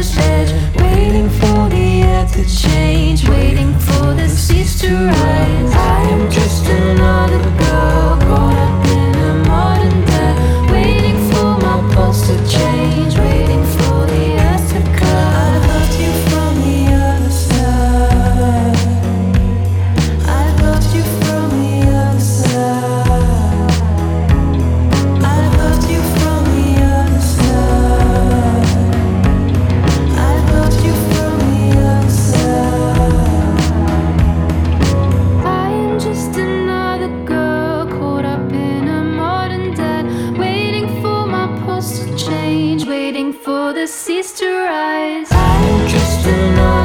water's edge, waiting for the earth to change, waiting for the seas to rise. I am just another girl caught up in a modern death, waiting for my pulse to change, waiting for the earth to cut. I loved you from the other side. I loved you from the other side. I loved you from the other side. I loved you from the other side. I am just another girl caught up in a modern debt, waiting for my pulse to change, waiting for the seas to rise. I am just another